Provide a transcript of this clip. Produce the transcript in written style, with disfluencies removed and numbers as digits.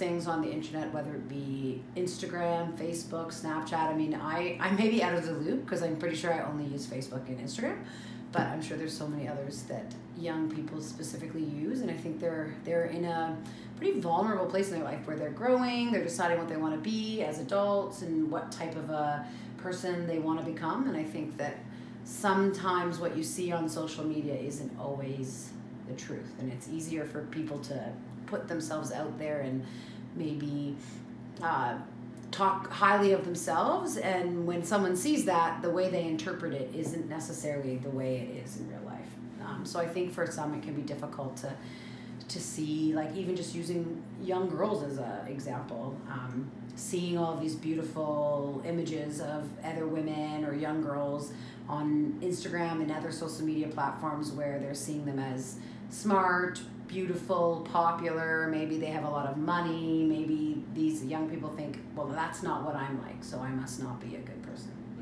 things on the internet, whether it be Instagram, Facebook, Snapchat. I mean, I may be out of the loop because I'm pretty sure I only use Facebook and Instagram, but I'm sure there's so many others that young people specifically use, and I think they're in a pretty vulnerable place in their life where they're growing, they're deciding what they want to be as adults and what type of a person they want to become. And I think that sometimes what you see on social media isn't always the truth, and it's easier for people to put themselves out there and maybe talk highly of themselves, and when someone sees that, the way they interpret it isn't necessarily the way it is in real life. So I think for some it can be difficult to see, like even just using young girls as an example, seeing all of these beautiful images of other women or young girls on Instagram and other social media platforms where they're seeing them as smart, beautiful, popular, maybe they have a lot of money, maybe these young people think, well, that's not what I'm like, so I must not be a good person.